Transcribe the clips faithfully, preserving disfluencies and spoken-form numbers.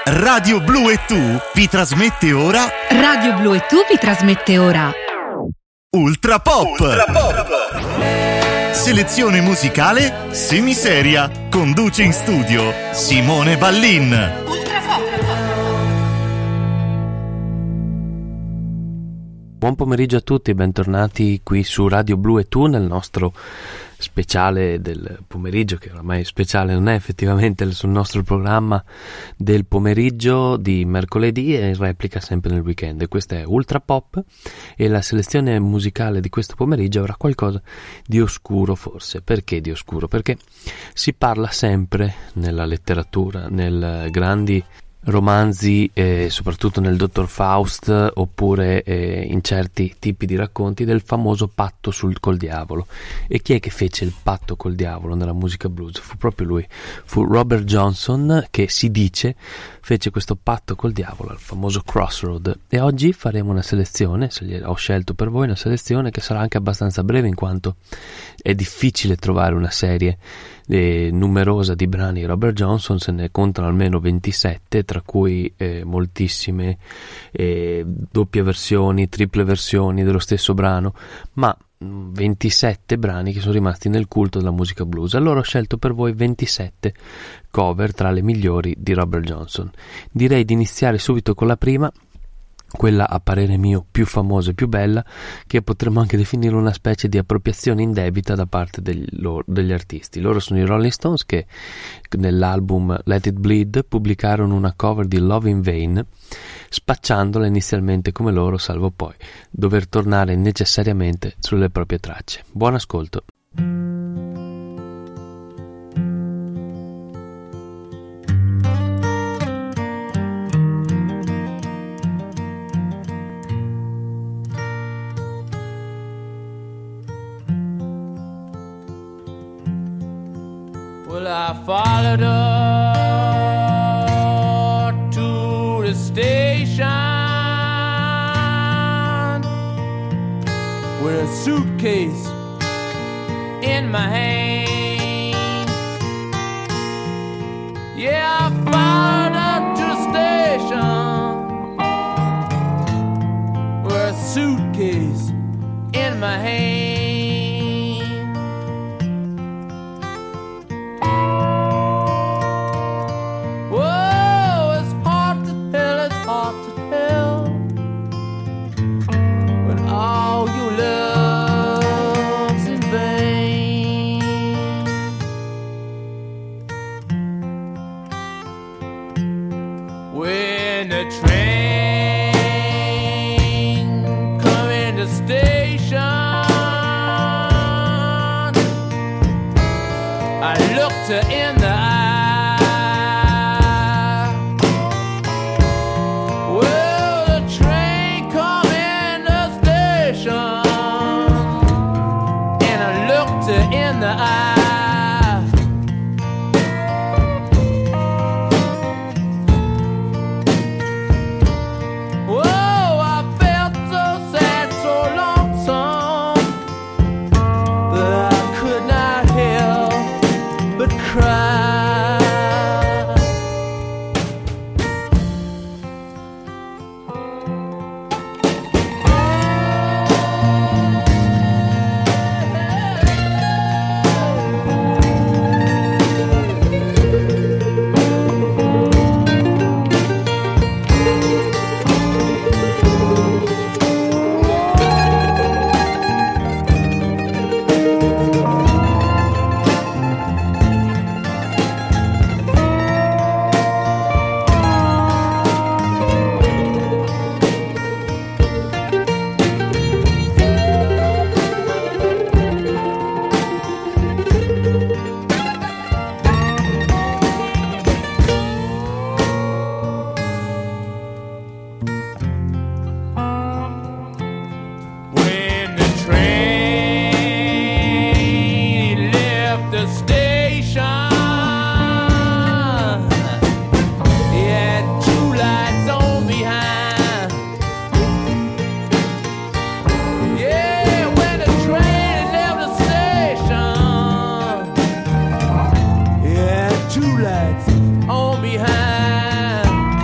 Radio Blu e Tu vi trasmette ora Radio Blu e Tu vi trasmette ora Ultra Pop, Ultra Pop. Selezione musicale semiseria. Conduce in studio Simone Ballin. Ultra Pop. Buon pomeriggio a tutti, bentornati qui su Radio Blu e Tu nel nostro speciale del pomeriggio, che oramai speciale non è effettivamente, sul nostro programma del pomeriggio di mercoledì e in replica sempre nel weekend. E questa è Ultra Pop e la selezione musicale di questo pomeriggio avrà qualcosa di oscuro forse. Perché di oscuro? Perché si parla sempre nella letteratura, nel grandi romanzi, eh, soprattutto nel Dottor Faust oppure eh, in certi tipi di racconti, del famoso patto sul col diavolo. E chi è che fece il patto col diavolo nella musica blues? Fu proprio lui, fu Robert Johnson, che si dice fece questo patto col diavolo al famoso Crossroad. E oggi faremo una selezione, se ho scelto per voi una selezione che sarà anche abbastanza breve, in quanto è difficile trovare una serie eh, numerosa di brani di Robert Johnson. Se ne contano almeno ventisette, tra cui eh, moltissime eh, doppie versioni, triple versioni dello stesso brano, ma ventisette brani che sono rimasti nel culto della musica blues. Allora ho scelto per voi ventisette cover tra le migliori di Robert Johnson. Direi di iniziare subito con la prima, quella a parere mio più famosa e più bella, che potremmo anche definire una specie di appropriazione indebita da parte degli, loro, degli artisti. Loro sono i Rolling Stones, che nell'album Let It Bleed pubblicarono una cover di Love in Vain, spacciandola inizialmente come loro, salvo poi dover tornare necessariamente sulle proprie tracce. Buon ascolto. Well, I followed her to the station with a suitcase in my hand. Yeah, I followed her to the station with a suitcase in my hand. To in the eye. Well, the train come in the station, and I looked her in the eye. Whoa, I felt so sad, so lonesome, that I could not help but cry. two lights on behind.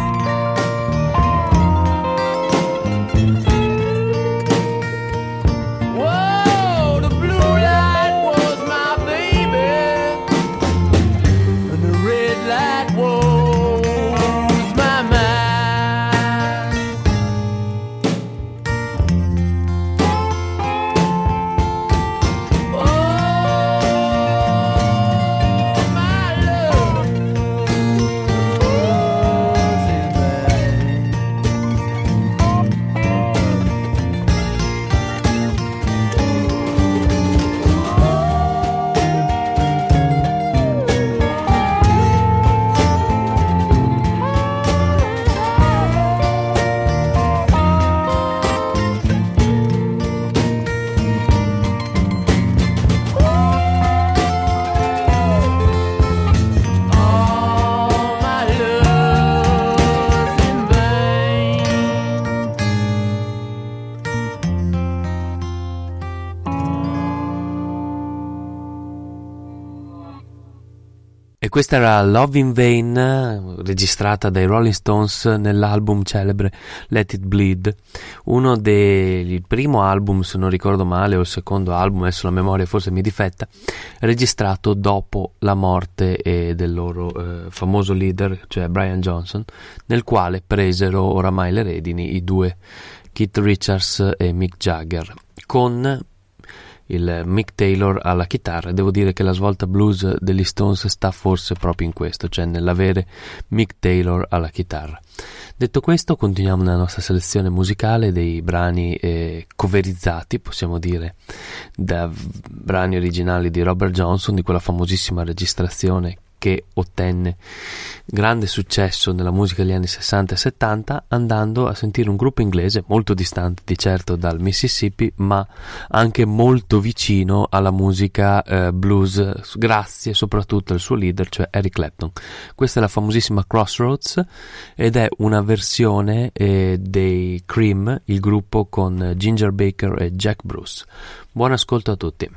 E questa era Love in Vain, registrata dai Rolling Stones nell'album celebre Let It Bleed, uno dei il primo album, se non ricordo male, o il secondo album, adesso la memoria forse mi difetta, registrato dopo la morte eh, del loro eh, famoso leader, cioè Brian Johnson, nel quale presero oramai le redini i due Keith Richards e Mick Jagger, con il Mick Taylor alla chitarra. Devo dire che la svolta blues degli Stones sta forse proprio in questo, cioè nell'avere Mick Taylor alla chitarra. Detto questo, continuiamo nella nostra selezione musicale dei brani eh, coverizzati, possiamo dire, da brani originali di Robert Johnson, di quella famosissima registrazione che ottenne grande successo nella musica degli anni sessanta e settanta, andando a sentire un gruppo inglese molto distante di certo dal Mississippi, ma anche molto vicino alla musica eh, blues, grazie soprattutto al suo leader, cioè Eric Clapton. Questa è la famosissima Crossroads ed è una versione eh, dei Cream, il gruppo con Ginger Baker e Jack Bruce. Buon ascolto a tutti.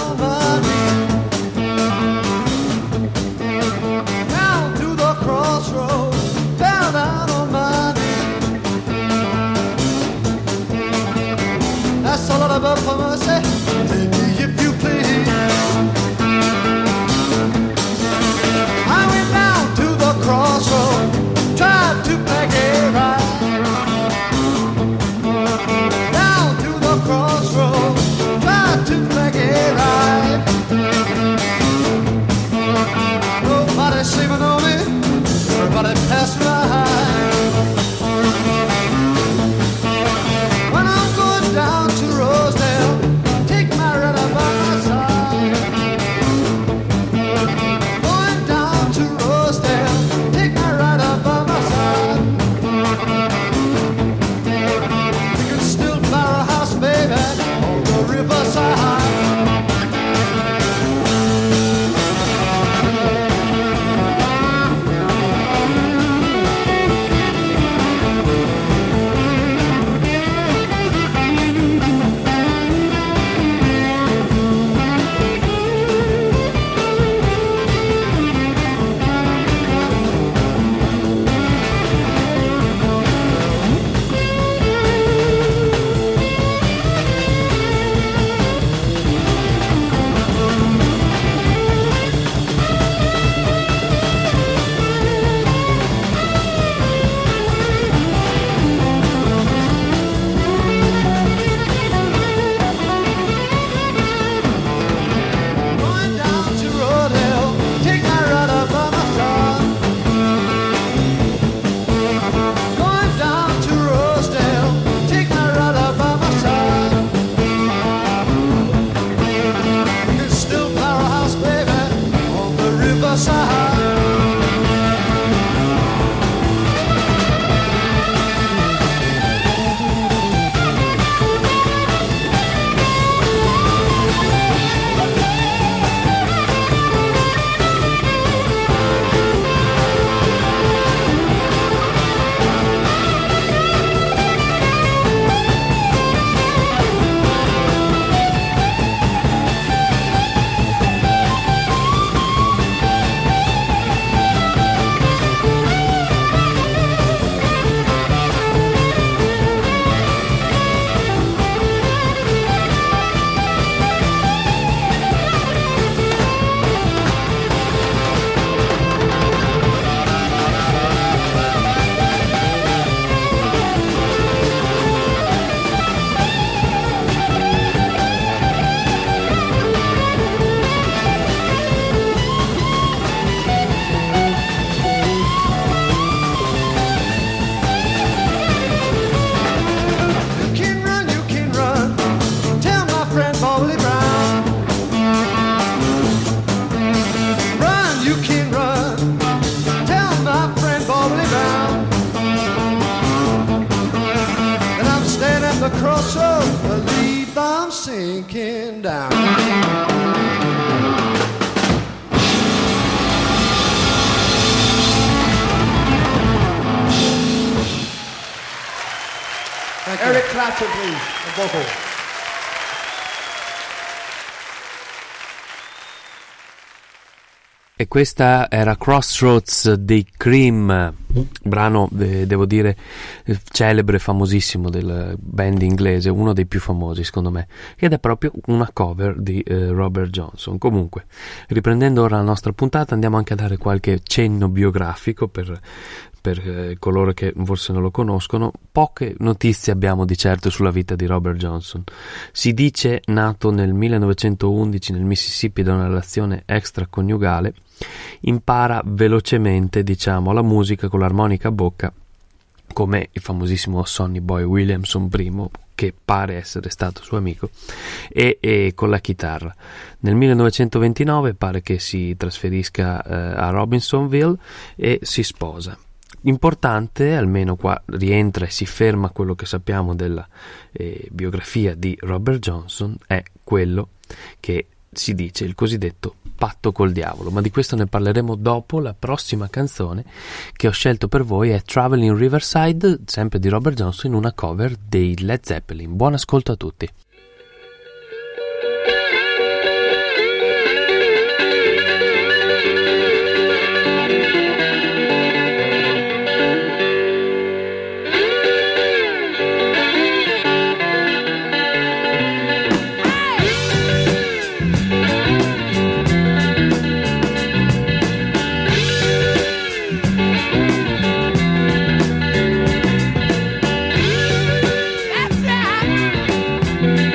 Cross the crossroads, believe I'm sinking down. Eric Clapton, please, the vocal. E questa era Crossroads dei Cream, brano, eh, devo dire, eh, celebre, famosissimo del band inglese, uno dei più famosi secondo me, ed è proprio una cover di eh, Robert Johnson. Comunque, riprendendo ora la nostra puntata, andiamo anche a dare qualche cenno biografico per... per eh, coloro che forse non lo conoscono. Poche notizie abbiamo di certo sulla vita di Robert Johnson. Si dice nato nel millenovecentoundici nel Mississippi da una relazione extraconiugale, impara velocemente, diciamo, la musica con l'armonica a bocca, come il famosissimo Sonny Boy Williamson primo, che pare essere stato suo amico, e, e con la chitarra. Nel millenovecentoventinove pare che si trasferisca eh, a Robinsonville e si sposa. Importante, almeno qua rientra e si ferma quello che sappiamo della eh, biografia di Robert Johnson, è quello che si dice il cosiddetto patto col diavolo, ma di questo ne parleremo dopo. La prossima canzone che ho scelto per voi è Traveling Riverside, sempre di Robert Johnson, in una cover dei Led Zeppelin. Buon ascolto a tutti. That's right.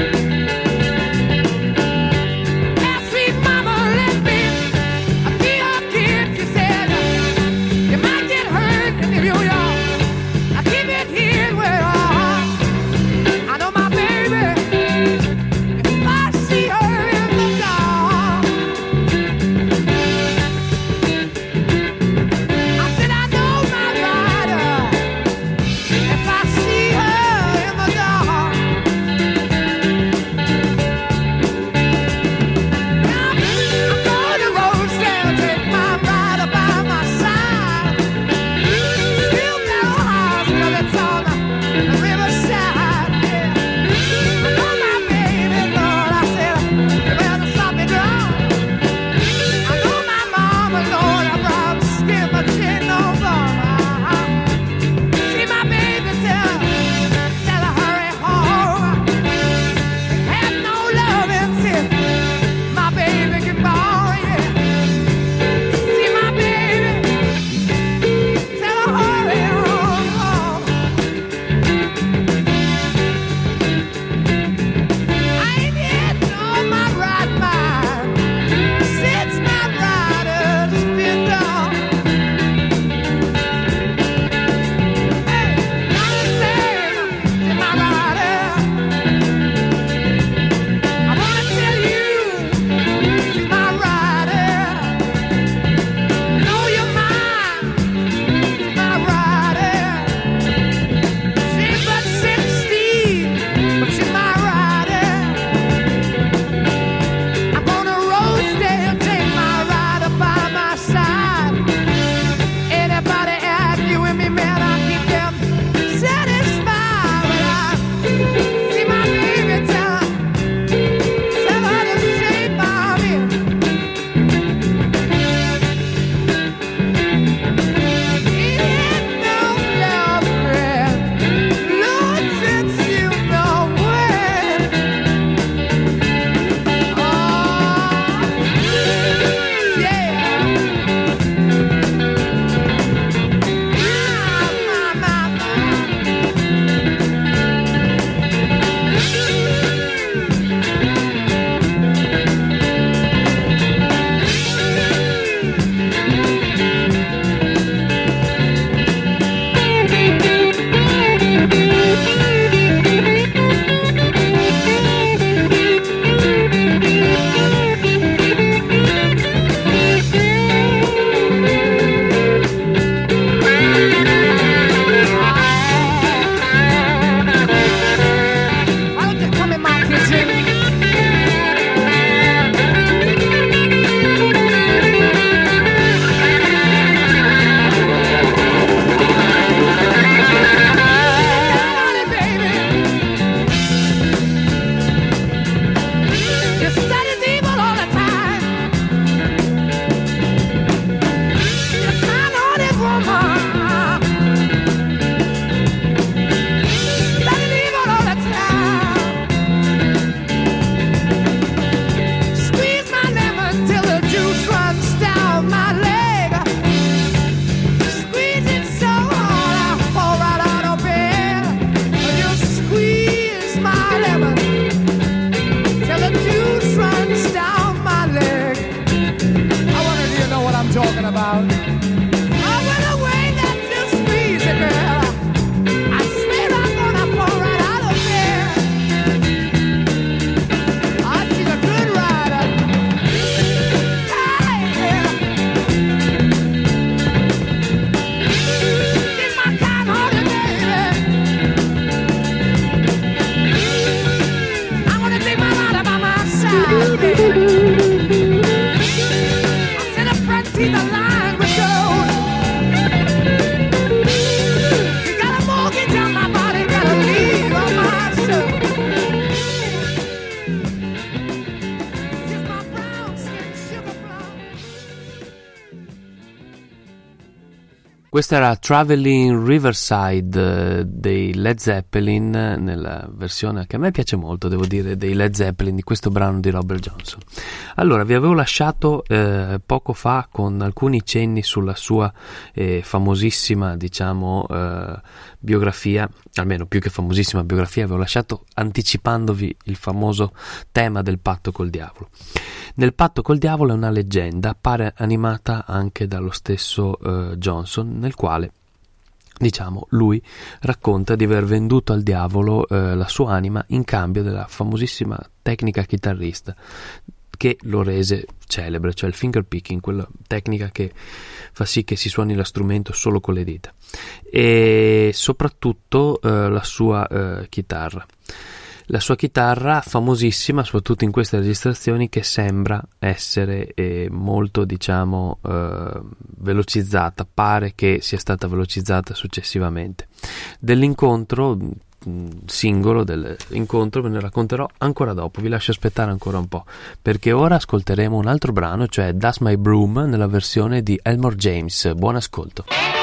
Questa era Traveling Riverside eh, dei Led Zeppelin, nella versione che a me piace molto, devo dire, dei Led Zeppelin, di questo brano di Robert Johnson. Allora, vi avevo lasciato eh, poco fa con alcuni cenni sulla sua eh, famosissima, diciamo, eh, biografia, almeno più che famosissima biografia, avevo lasciato anticipandovi il famoso tema del patto col diavolo. Nel patto col diavolo è una leggenda, pare animata anche dallo stesso eh, Johnson, nel quale, diciamo, lui racconta di aver venduto al diavolo eh, la sua anima in cambio della famosissima tecnica chitarrista che lo rese celebre, cioè il finger picking, quella tecnica che fa sì che si suoni lo strumento solo con le dita, e soprattutto eh, la sua eh, chitarra. La sua chitarra famosissima, soprattutto in queste registrazioni, che sembra essere eh, molto, diciamo, eh, velocizzata, pare che sia stata velocizzata successivamente. Dell'incontro singolo, dell'incontro ve ne racconterò ancora dopo, vi lascio aspettare ancora un po', perché ora ascolteremo un altro brano, cioè Dust My Broom, nella versione di Elmore James. Buon ascolto.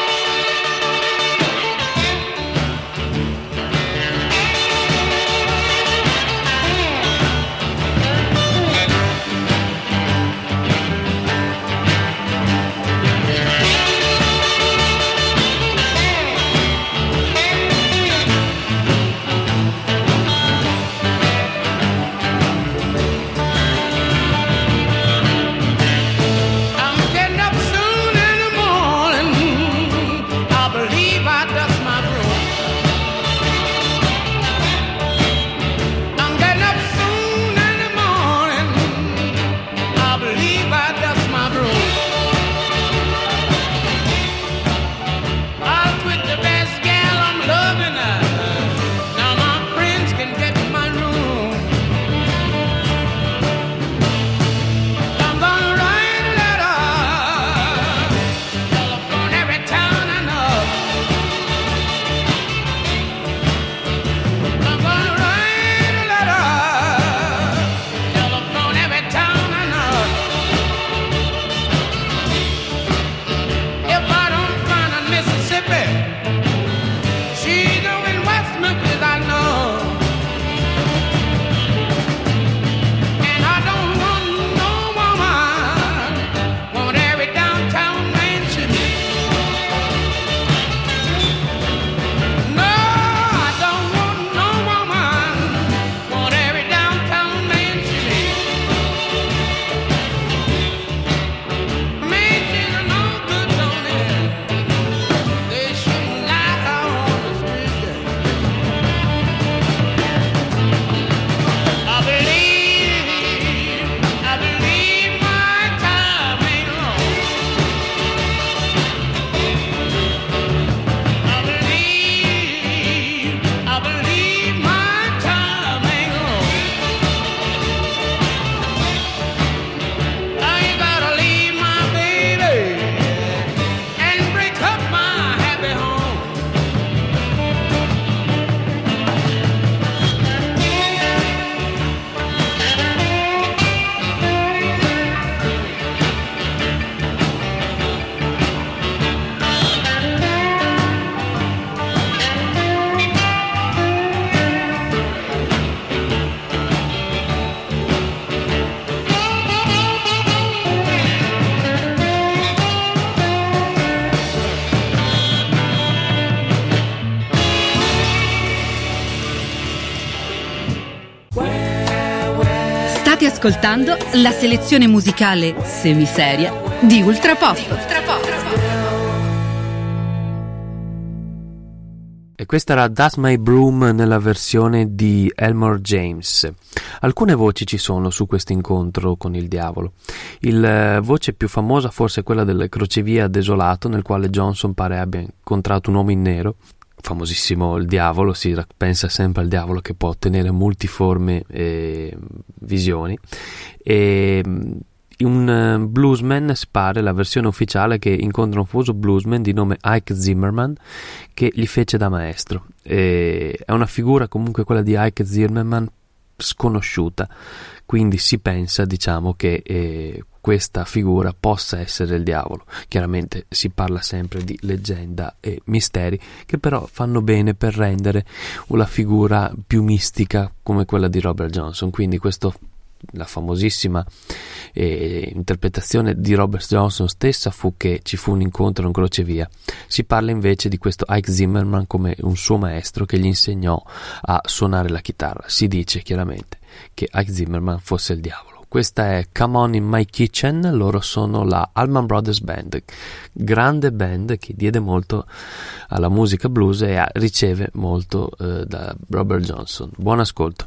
State ascoltando la selezione musicale semiseria di Ultra Pop. Di Ultra Pop. E questa era Dust My Broom nella versione di Elmore James. Alcune voci ci sono su questo incontro con il diavolo. La voce più famosa forse è quella del crocevia desolato, nel quale Johnson pare abbia incontrato un uomo in nero. Famosissimo il diavolo, si pensa sempre al diavolo che può ottenere multiforme eh, visioni, e un bluesman, pare la versione ufficiale, che incontra un famoso bluesman di nome Ike Zimmerman che gli fece da maestro. E è una figura comunque quella di Ike Zimmerman sconosciuta, quindi si pensa, diciamo, che eh, questa figura possa essere il diavolo. Chiaramente si parla sempre di leggenda e misteri che però fanno bene per rendere una figura più mistica come quella di Robert Johnson. Quindi questo, la famosissima eh, interpretazione di Robert Johnson stessa fu che ci fu un incontro in crocevia. Si parla invece di questo Ike Zimmerman come un suo maestro che gli insegnò a suonare la chitarra. Si dice chiaramente che Ike Zimmerman fosse il diavolo. Questa è Come On In My Kitchen, loro sono la Allman Brothers Band, grande band che diede molto alla musica blues e a, riceve molto eh, da Robert Johnson. Buon ascolto.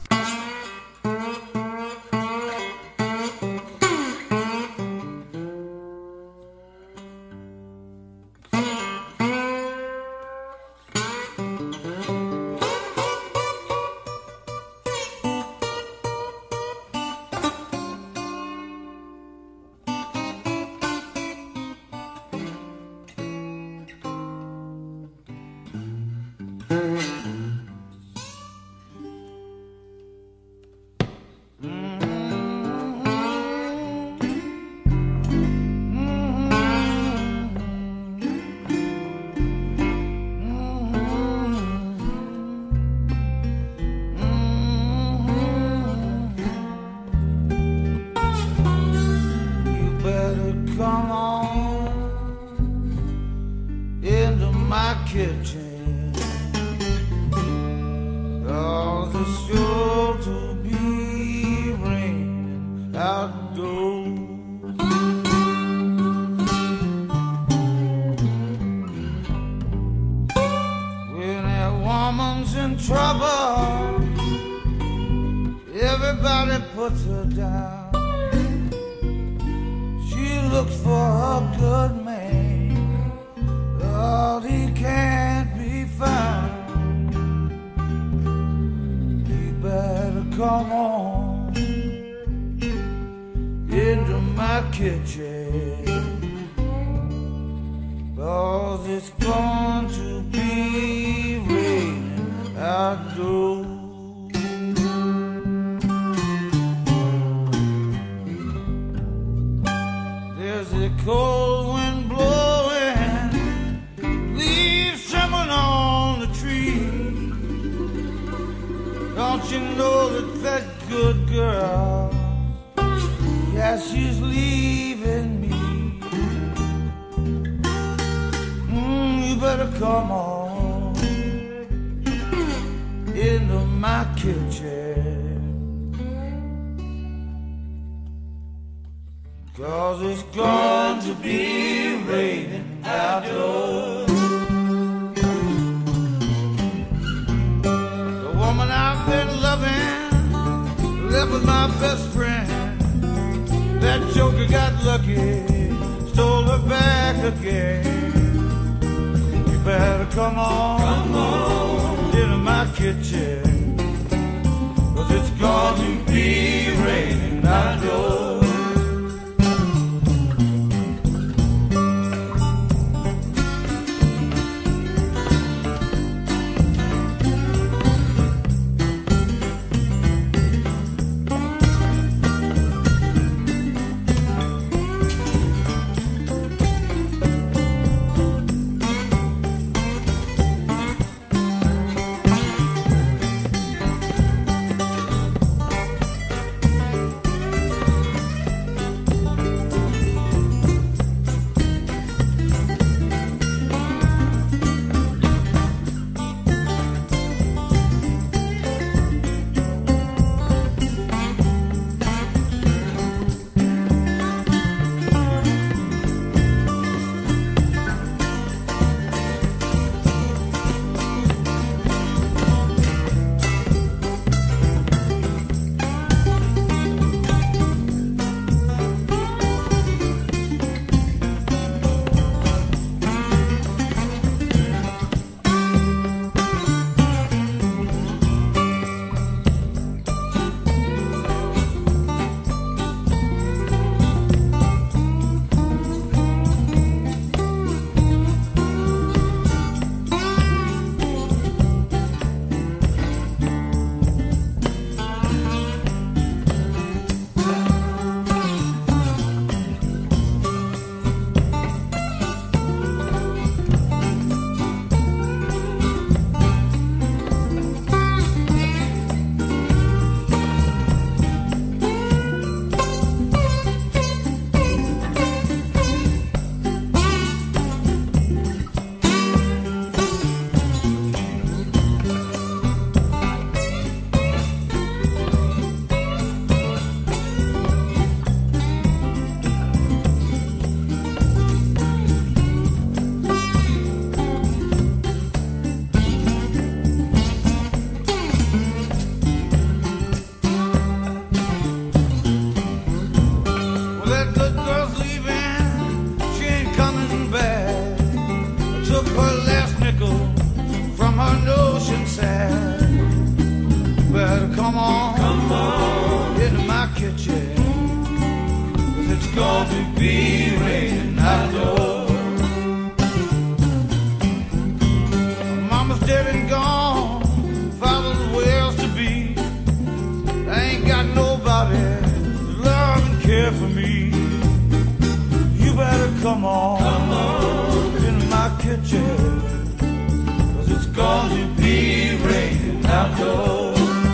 outdoors.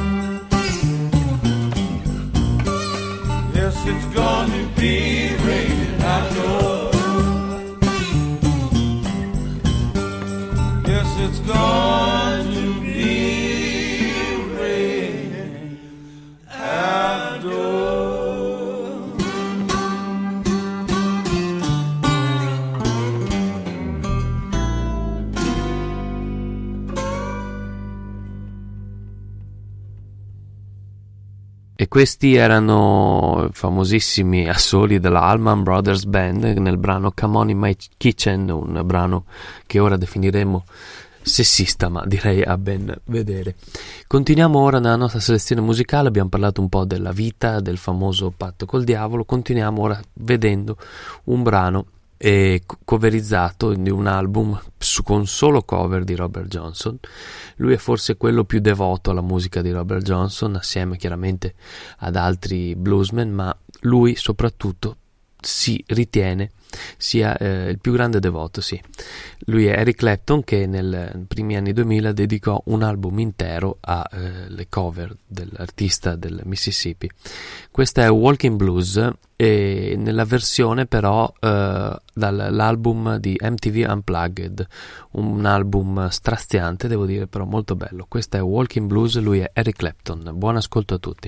Yes, it's gonna be raining outdoors. Yes, it's going to be raining outdoors. E questi erano famosissimi assoli della Allman Brothers Band nel brano Come On In My Kitchen, un brano che ora definiremo sessista, ma direi a ben vedere. Continuiamo ora nella nostra selezione musicale. Abbiamo parlato un po' della vita, del famoso patto col diavolo. Continuiamo ora vedendo un brano e coverizzato di un album su, con solo cover di Robert Johnson. Lui è forse quello più devoto alla musica di Robert Johnson, assieme chiaramente ad altri bluesmen, ma lui soprattutto si ritiene sia eh, il più grande devoto, sì. Lui è Eric Clapton, che nei primi anni duemila dedicò un album intero alle eh, cover dell'artista del Mississippi. Questa è Walking Blues, e nella versione però eh, dall'album di M T V Unplugged, un album straziante, devo dire, però molto bello. Questa è Walking Blues, lui è Eric Clapton. Buon ascolto a tutti.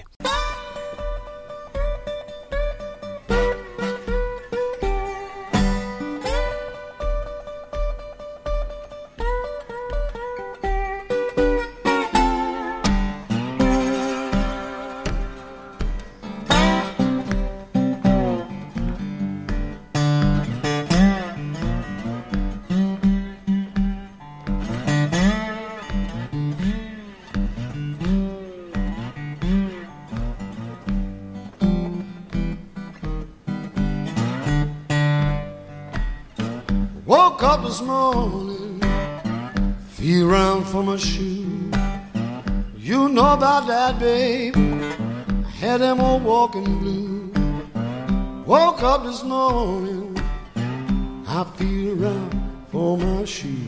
Woke up this morning, feel around for my shoe. You know about that, babe. I had them old walking blues. Woke up this morning, I feel around for my shoe.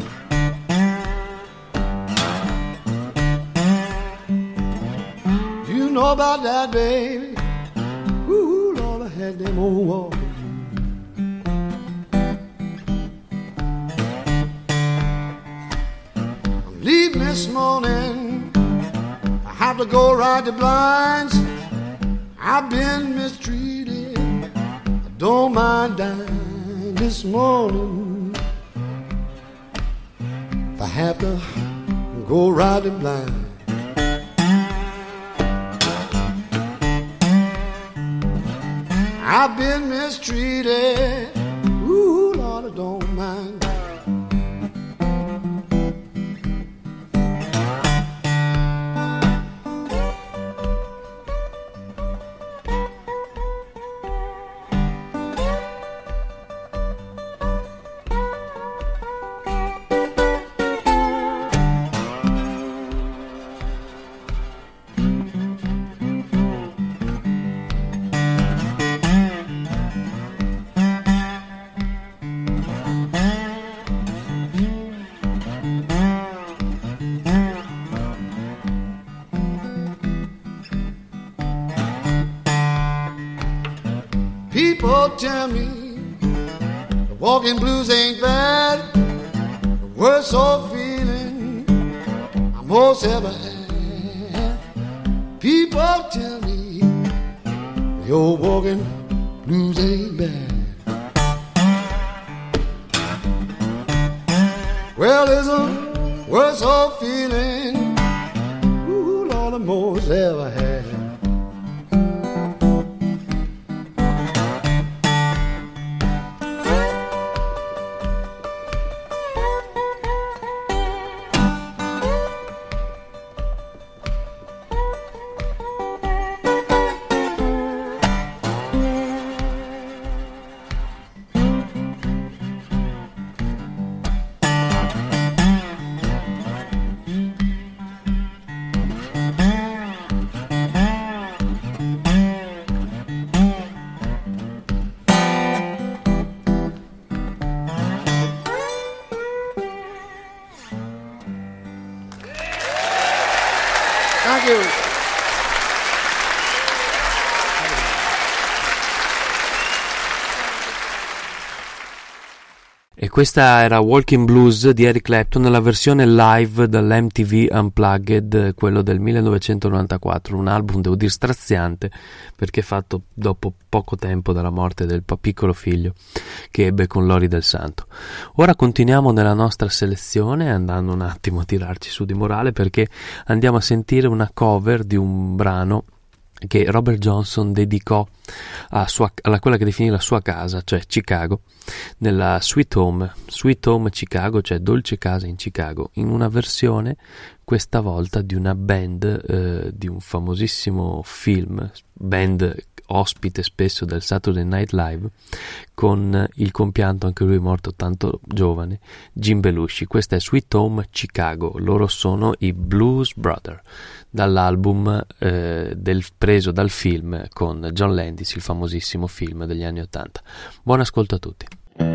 You know about that, baby. Ooh, Lord, I had them old walking. Leaving this morning, I have to go ride the blinds. I've been mistreated, I don't mind dying this morning. If I have to go ride the blinds. I've been mistreated, ooh, Lord, I don't mind. People tell me the walking blues ain't bad. The worst old feeling I most ever had. People tell me the old walking blues ain't bad. Well, there's a worse old feeling, ooh, Lord, I most ever had. Thank you. E questa era Walking Blues di Eric Clapton nella versione live dall'M T V Unplugged, quello del millenovecentonovantaquattro, un album devo dire straziante perché fatto dopo poco tempo dalla morte del piccolo figlio che ebbe con Lori del Santo. Ora continuiamo nella nostra selezione andando un attimo a tirarci su di morale perché andiamo a sentire una cover di un brano che Robert Johnson dedicò a, sua, a quella che definì la sua casa, cioè Chicago, nella Sweet Home, Sweet Home Chicago, cioè Dolce Casa in Chicago, in una versione questa volta di una band eh, di un famosissimo film, band ospite spesso del Saturday Night Live, con il compianto, anche lui morto tanto giovane, Jim Belushi. Questa è Sweet Home Chicago, loro sono i Blues Brothers, dall'album eh, del, preso dal film con John Landis, il famosissimo film degli anni ottanta. Buon ascolto a tutti.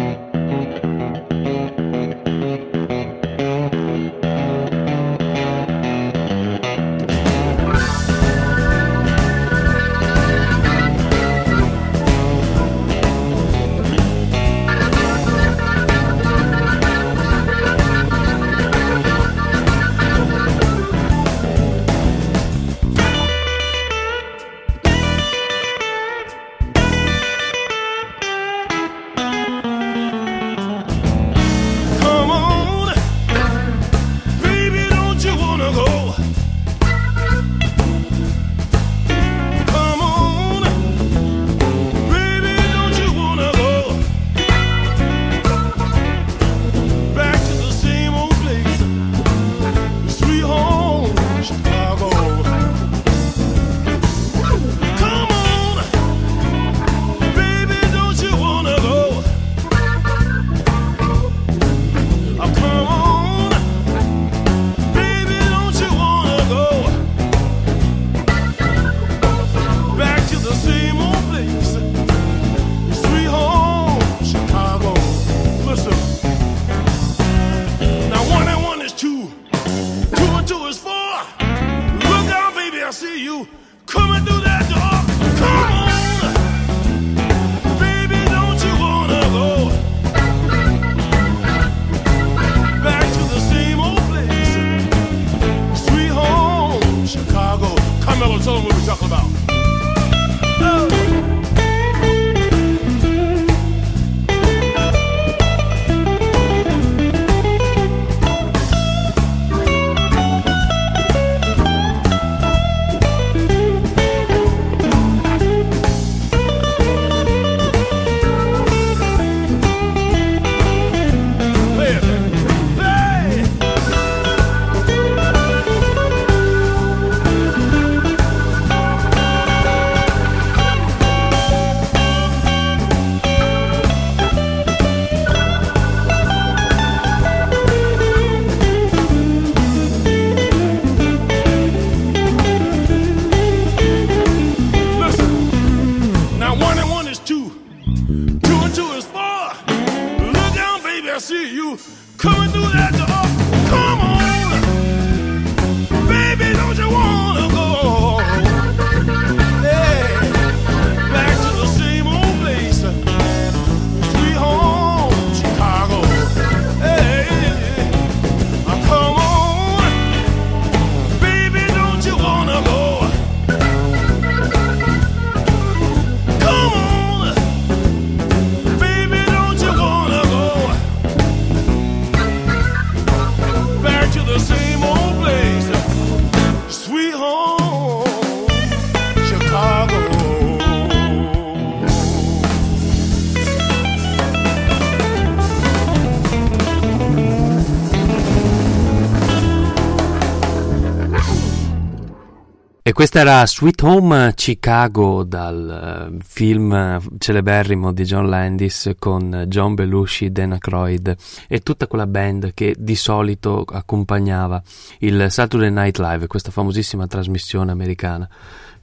E questa era Sweet Home Chicago dal uh, film uh, celeberrimo di John Landis con John Belushi, Dan Aykroyd e tutta quella band che di solito accompagnava il Saturday Night Live, questa famosissima trasmissione americana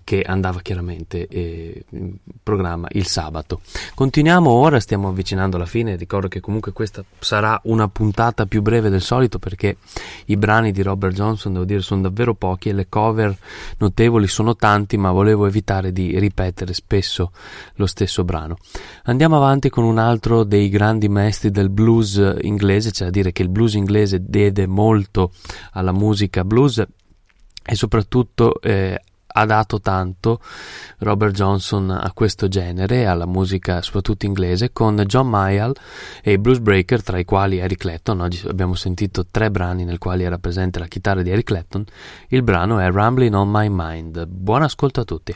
che andava chiaramente eh, in programma il sabato. Continuiamo ora, stiamo avvicinando alla fine. Ricordo che comunque questa sarà una puntata più breve del solito, perché i brani di Robert Johnson, devo dire, sono davvero pochi e le cover notevoli sono tanti, ma volevo evitare di ripetere spesso lo stesso brano. Andiamo avanti con un altro dei grandi maestri del blues inglese, cioè a dire che il blues inglese deve molto alla musica blues e soprattutto eh, ha dato tanto Robert Johnson a questo genere, alla musica soprattutto inglese, con John Mayall e i Blues Breaker, tra i quali Eric Clapton. Oggi abbiamo sentito tre brani nel quali era presente la chitarra di Eric Clapton. Il brano è Ramblin' on My Mind. Buon ascolto a tutti.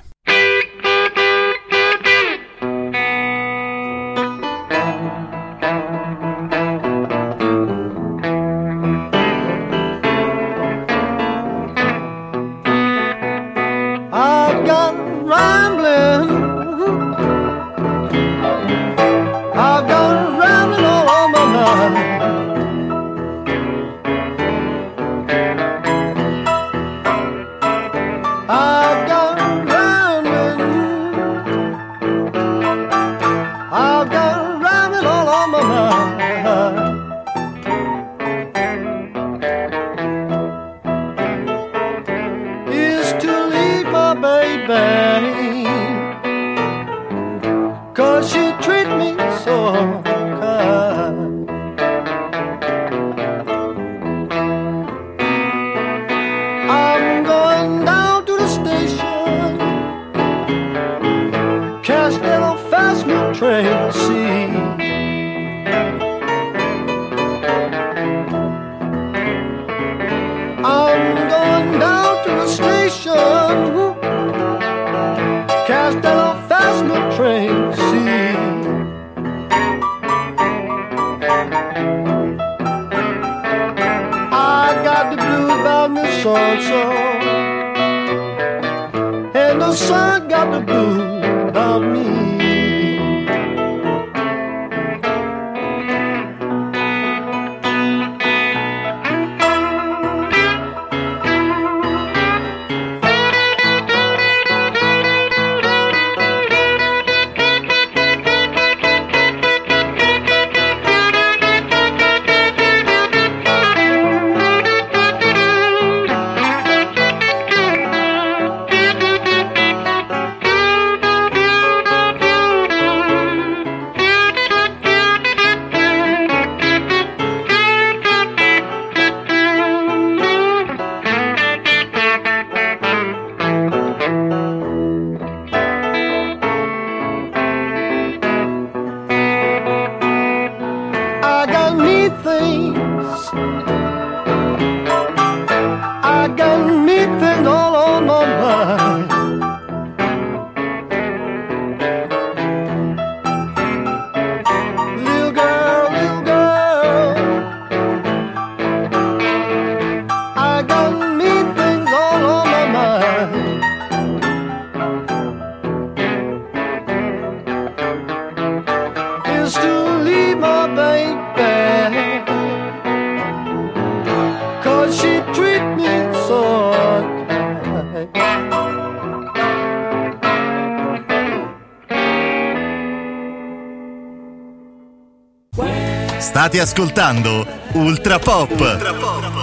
State ascoltando Ultra Pop.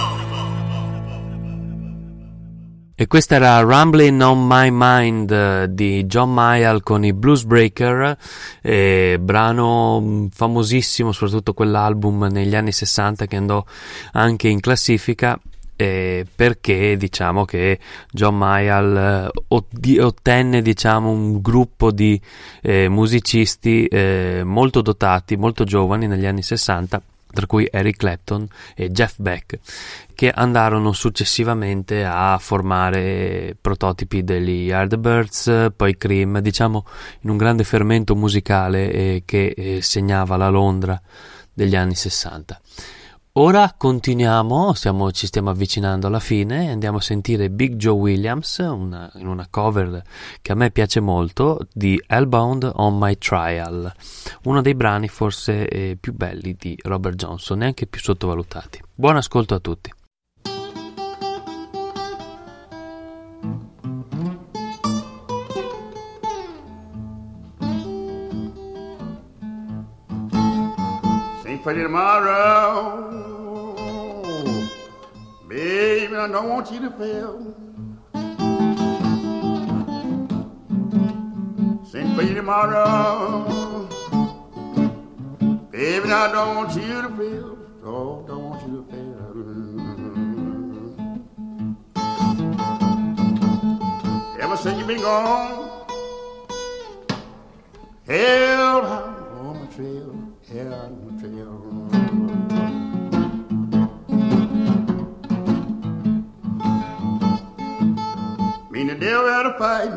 E questa era Ramblin' on My Mind di John Mayall con i Blues Breaker, eh, brano famosissimo, soprattutto quell'album negli anni sessanta che andò anche in classifica. Eh, perché diciamo che John Mayall eh, ottenne diciamo un gruppo di eh, musicisti eh, molto dotati, molto giovani negli anni sessanta, tra cui Eric Clapton e Jeff Beck, che andarono successivamente a formare prototipi degli Yardbirds, poi Cream, diciamo in un grande fermento musicale eh, che eh, segnava la Londra degli anni sessanta. Ora continuiamo, stiamo, ci stiamo avvicinando alla fine e andiamo a sentire Big Joe Williams una, in una cover che a me piace molto di Hellbound on My Trial, uno dei brani forse eh, più belli di Robert Johnson, neanche più sottovalutati. Buon ascolto a tutti. pretty tomorrow. Baby, I don't want you to fail. Sing for you tomorrow. Baby, I don't want you to fail. Oh, don't want you to fail. Ever since you been gone, hell, I'm on my trail. Hell, I'm on my trail. Me and the devil had a fight.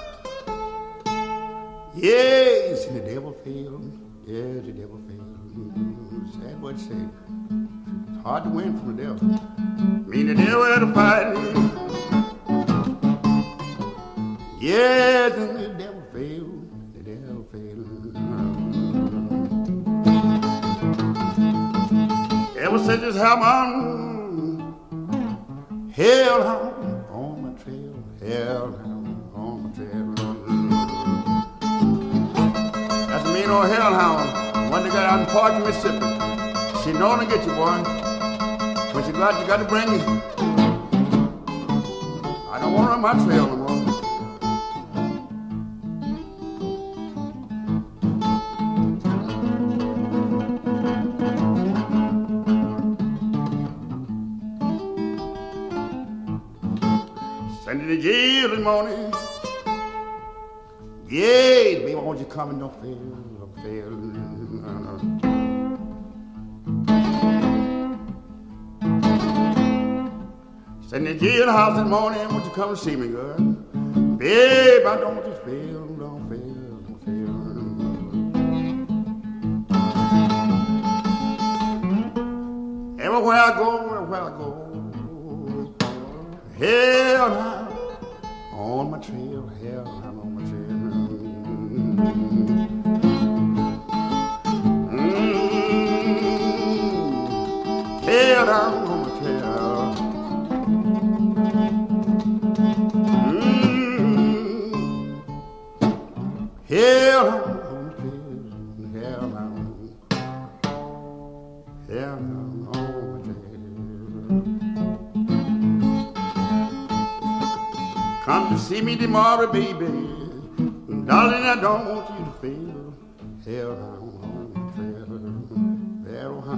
Yes, and the devil failed. Yes, the devil failed. Sad what to say. It's hard to win from the devil. Me and the devil had a fight. Yes, and the devil failed. The devil failed. Ever since this happened, hell, I'm on my trail. Hell, I'm on my trail. That's a mean old hellhound. One that got out in Park, Mississippi. She know to get you, boy. When she got you, got to bring you. I don't want her on my trail no more. Send it to jail this morning. Yeah, baby, won't you come and don't fail, don't fail. Send the jailhouse this morning, won't you come and see me, girl? Babe, I don't want you to fail, don't fail, don't fail. Everywhere I go, everywhere I go, hell, I'm on my trail, hell, I'm on my trail. Mm-hmm. Hell, I'm on my trail. Mm-hmm. Hell, I'm on my trail. Hell, I'm, hell, I'm on my trail. Come to see me tomorrow, baby. Darling, I don't want you to fail. Hell, I'm on the trail. Hell, I'm...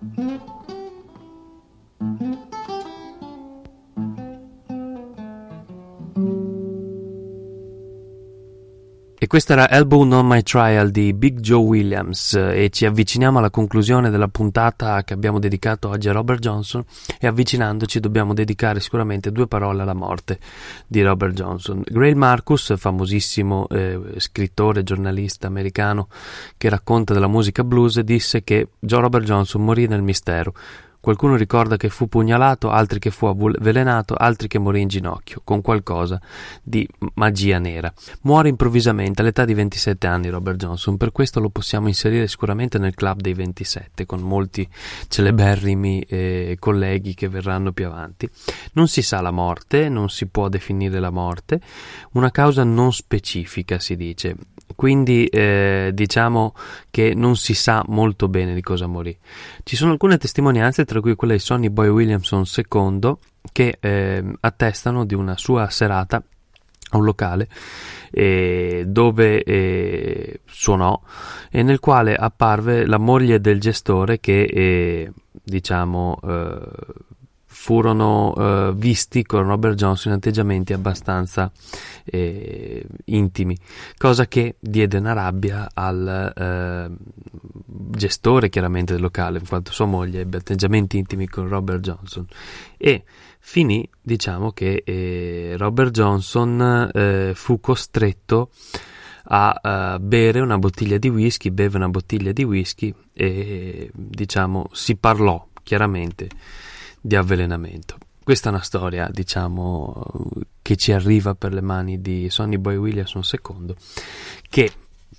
E questa era Elbow on My Trial di Big Joe Williams, e ci avviciniamo alla conclusione della puntata che abbiamo dedicato oggi a Robert Johnson, e avvicinandoci dobbiamo dedicare sicuramente due parole alla morte di Robert Johnson. Greil Marcus, famosissimo eh, scrittore, giornalista americano che racconta della musica blues, disse che Joe Robert Johnson morì nel mistero. Qualcuno ricorda che fu pugnalato, altri che fu avvelenato, altri che morì in ginocchio, con qualcosa di magia nera. Muore improvvisamente all'età di ventisette anni Robert Johnson, per questo lo possiamo inserire sicuramente nel club dei ventisette, con molti celeberrimi eh, colleghi che verranno più avanti. Non si sa la morte, non si può definire la morte, una causa non specifica si dice, quindi eh, diciamo che non si sa molto bene di cosa morì. Ci sono alcune testimonianze, tra cui quella di Sonny Boy Williamson secondo, che eh, attestano di una sua serata a un locale eh, dove eh, suonò, e nel quale apparve la moglie del gestore che eh, diciamo eh, furono uh, visti con Robert Johnson in atteggiamenti abbastanza eh, intimi, cosa che diede una rabbia al uh, gestore chiaramente del locale, in quanto sua moglie ebbe atteggiamenti intimi con Robert Johnson, e finì diciamo che eh, Robert Johnson eh, fu costretto a uh, bere una bottiglia di whisky, beve una bottiglia di whisky e diciamo si parlò chiaramente di avvelenamento. Questa è una storia, diciamo, che ci arriva per le mani di Sonny Boy Williamson secondo, che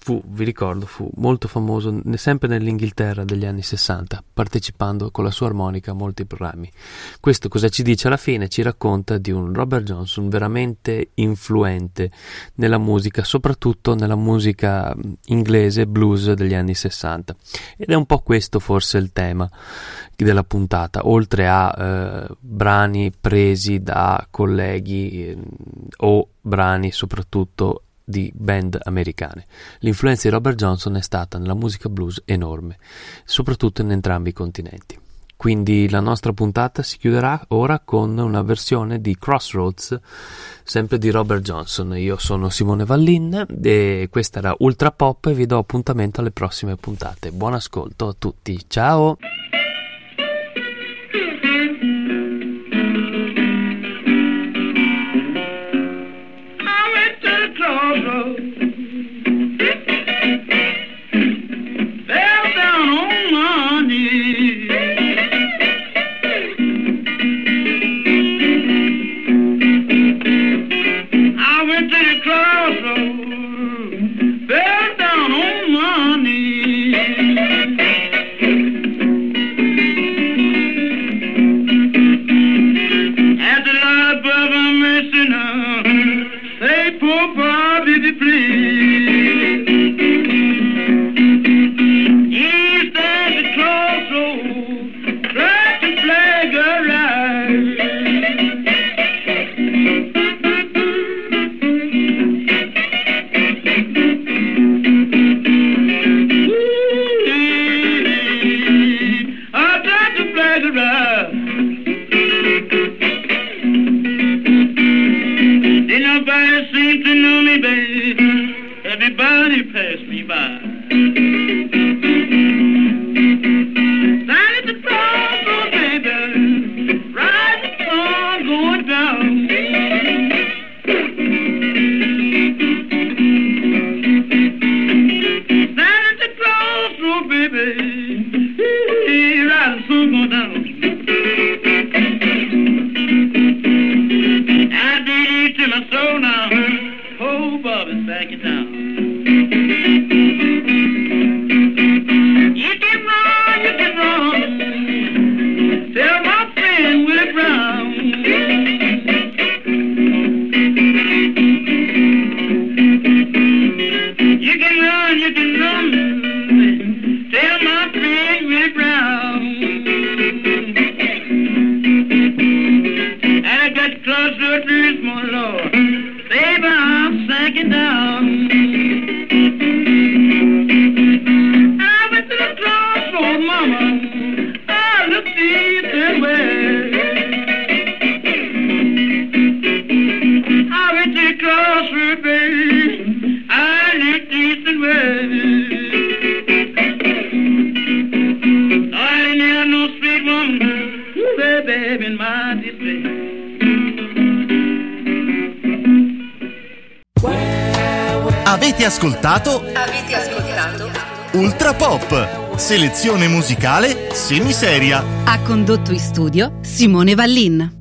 fu, vi ricordo, fu molto famoso sempre nell'Inghilterra degli anni sessanta, partecipando con la sua armonica a molti programmi. Questo cosa ci dice alla fine? Ci racconta di un Robert Johnson veramente influente nella musica, soprattutto nella musica inglese blues degli anni sessanta, ed è un po' questo forse il tema della puntata, oltre a eh, brani presi da colleghi eh, o brani soprattutto di band americane. L'influenza di Robert Johnson è stata nella musica blues enorme, soprattutto in entrambi i continenti. Quindi la nostra puntata si chiuderà ora con una versione di Crossroads, sempre di Robert Johnson. Io sono Simone Vallin e questa era Ultra Pop e vi do appuntamento alle prossime puntate. Buon ascolto a tutti, ciao! Avete ascoltato? Avete ascoltato? Ultra Pop, selezione musicale semiseria. Ha condotto in studio Simone Vallin.